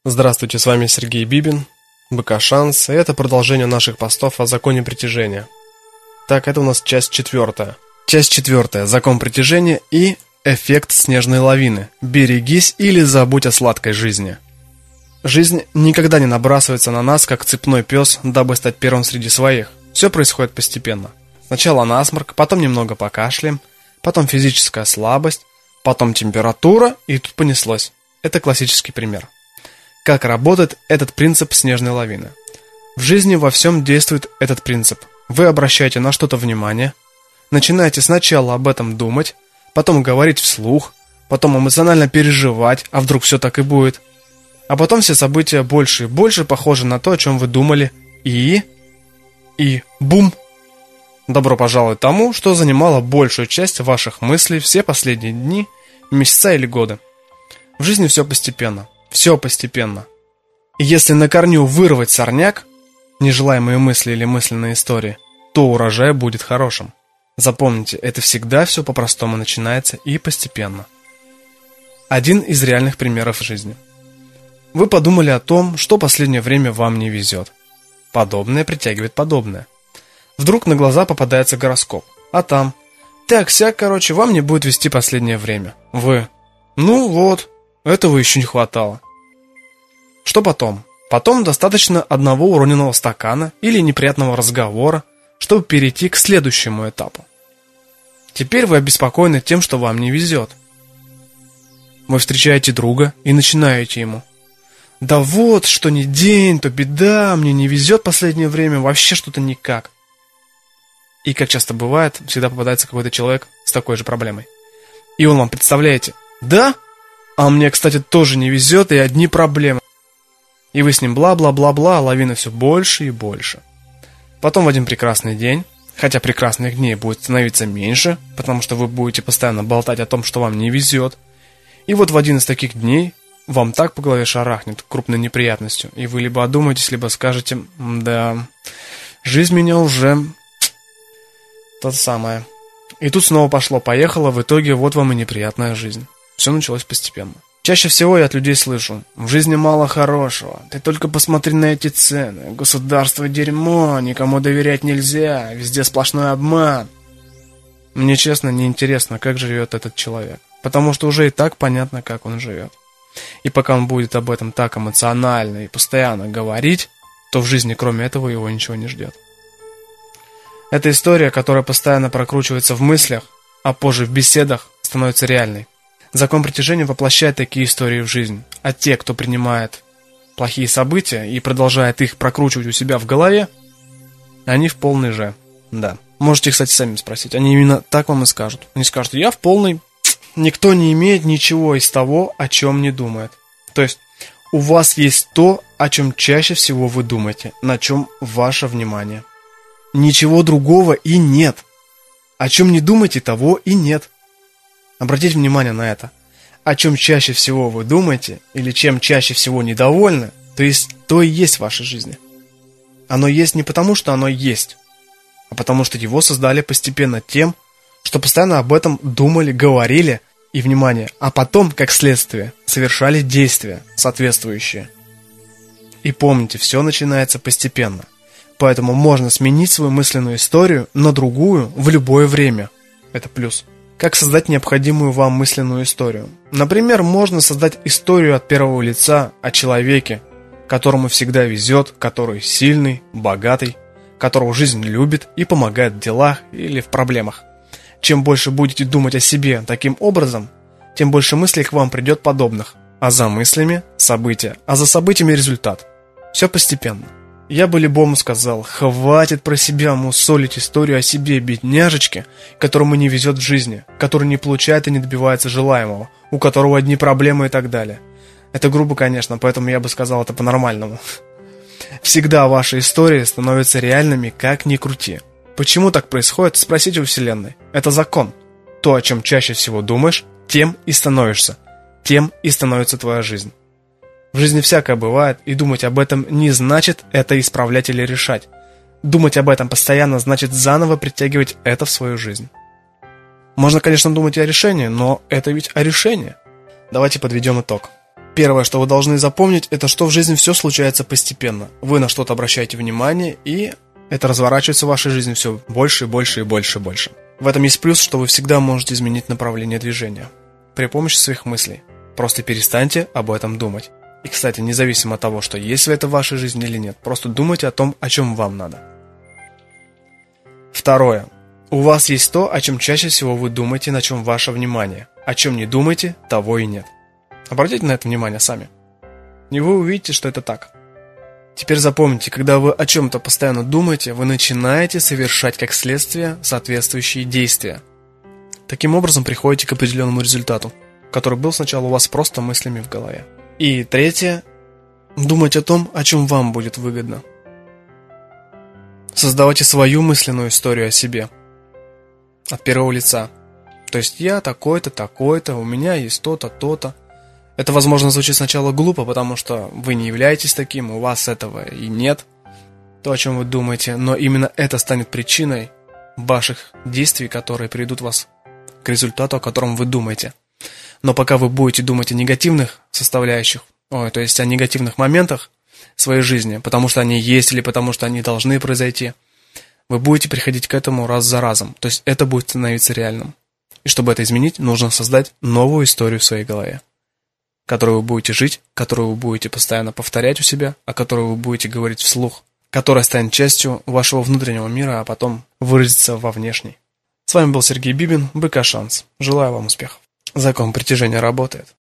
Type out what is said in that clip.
Здравствуйте, с вами Сергей Бибин, БК Шанс, и это продолжение наших постов о законе притяжения. Так, это у нас часть 4. Часть 4. Закон притяжения и эффект снежной лавины. Берегись или забудь о сладкой жизни. Жизнь никогда не набрасывается на нас, как цепной пес, дабы стать первым среди своих. Все происходит постепенно. Сначала насморк, потом немного покашляем, потом физическая слабость, потом температура, и тут понеслось. Это классический пример. Как работает этот принцип снежной лавины? В жизни во всем действует этот принцип. Вы обращаете на что-то внимание, начинаете сначала об этом думать, потом говорить вслух, потом эмоционально переживать, а вдруг все так и будет. А потом все события больше и больше похожи на то, о чем вы думали, и бум! Добро пожаловать тому, что занимало большую часть ваших мыслей все последние дни, месяца или годы. В жизни все постепенно. Все постепенно. И если на корню вырвать сорняк, нежелаемые мысли или мысленные истории, то урожай будет хорошим. Запомните, это всегда все по-простому начинается и постепенно. Один из реальных примеров жизни. Вы подумали о том, что последнее время вам не везет. Подобное притягивает подобное. Вдруг на глаза попадается гороскоп, а там: так-сяк, вам не будет везти последнее время. Вы: ну вот, этого еще не хватало. Что потом? Потом достаточно одного уроненного стакана или неприятного разговора, чтобы перейти к следующему этапу. Теперь вы обеспокоены тем, что вам не везет. Вы встречаете друга и начинаете ему: да вот, что ни день, то беда, мне не везет последнее время, вообще что-то никак. И как часто бывает, всегда попадается какой-то человек с такой же проблемой. И он вам: представляете, да? А мне, кстати, тоже не везет, и одни проблемы. И вы с ним бла-бла-бла-бла, а лавина все больше и больше. Потом в один прекрасный день, хотя прекрасных дней будет становиться меньше, потому что вы будете постоянно болтать о том, что вам не везет. И вот в один из таких дней вам так по голове шарахнет крупной неприятностью, и вы либо одумаетесь, либо скажете: да, жизнь меня уже... то самое. И тут снова пошло-поехало, в итоге вот вам и неприятная жизнь. Все началось постепенно. Чаще всего я от людей слышу: в жизни мало хорошего, ты только посмотри на эти цены, государство дерьмо, никому доверять нельзя, везде сплошной обман. Мне честно неинтересно, как живет этот человек, потому что уже и так понятно, как он живет. И пока он будет об этом так эмоционально и постоянно говорить, то в жизни кроме этого его ничего не ждет. Эта история, которая постоянно прокручивается в мыслях, а позже в беседах, становится реальной. Закон притяжения воплощает такие истории в жизнь, а те, кто принимает плохие события и продолжает их прокручивать у себя в голове, они в полной же. Да. Можете, кстати, сами спросить, они именно так вам и скажут. Они скажут: я в полной... Никто не имеет ничего из того, о чем не думает. То есть у вас есть то, о чем чаще всего вы думаете, на чем ваше внимание. Ничего другого и нет. О чем не думаете, того и нет. Обратите внимание на это. О чем чаще всего вы думаете, или чем чаще всего недовольны, то и есть в вашей жизни. Оно есть не потому, что оно есть, а потому что его создали постепенно тем, что постоянно об этом думали, говорили, и, внимание, а потом, как следствие, совершали действия соответствующие. И помните, все начинается постепенно. Поэтому можно сменить свою мысленную историю на другую в любое время. Это плюс. Как создать необходимую вам мысленную историю? Например, можно создать историю от первого лица о человеке, которому всегда везет, который сильный, богатый, которого жизнь любит и помогает в делах или в проблемах. Чем больше будете думать о себе таким образом, тем больше мыслей к вам придет подобных. А за мыслями – события, а за событиями – результат. Все постепенно. Я бы любому сказал: хватит про себя мусолить историю о себе, бедняжечке, которому не везет в жизни, который не получает и не добивается желаемого, у которого одни проблемы и так далее. Это грубо, конечно, поэтому я бы сказал это по-нормальному. Всегда ваши истории становятся реальными, как ни крути. Почему так происходит, спросите у Вселенной. Это закон. То, о чем чаще всего думаешь, тем и становишься. Тем и становится твоя жизнь. В жизни всякое бывает, и думать об этом не значит это исправлять или решать. Думать об этом постоянно значит заново притягивать это в свою жизнь. Можно, конечно, думать и о решении, но это ведь о решении. Давайте подведем итог. Первое, что вы должны запомнить, это что в жизни все случается постепенно. Вы на что-то обращаете внимание, и это разворачивается в вашей жизни все больше и больше и больше и больше. В этом есть плюс, что вы всегда можете изменить направление движения при помощи своих мыслей. Просто перестаньте об этом думать. И, кстати, независимо от того, что есть ли это в вашей жизни или нет, просто думайте о том, о чем вам надо. Второе. У вас есть то, о чем чаще всего вы думаете, на чем ваше внимание. О чем не думаете, того и нет. Обратите на это внимание сами. И вы увидите, что это так. Теперь запомните, когда вы о чем-то постоянно думаете, вы начинаете совершать как следствие соответствующие действия. Таким образом приходите к определенному результату, который был сначала у вас просто мыслями в голове. И третье. Думать о том, о чем вам будет выгодно. Создавайте свою мысленную историю о себе. От первого лица. То есть я такой-то, такой-то, у меня есть то-то, то-то. Это, возможно, звучит сначала глупо, потому что вы не являетесь таким, у вас этого и нет, то, о чем вы думаете, но именно это станет причиной ваших действий, которые приведут вас к результату, о котором вы думаете. Но пока вы будете думать о негативных составляющих, то есть о негативных моментах своей жизни, потому что они есть или потому что они должны произойти, вы будете приходить к этому раз за разом, то есть это будет становиться реальным. И чтобы это изменить, нужно создать новую историю в своей голове, которую вы будете жить, которую вы будете постоянно повторять у себя, о которой вы будете говорить вслух, которая станет частью вашего внутреннего мира, а потом выразится во внешний. С вами был Сергей Бибин, БК Шанс. Желаю вам успехов. Закон притяжения работает.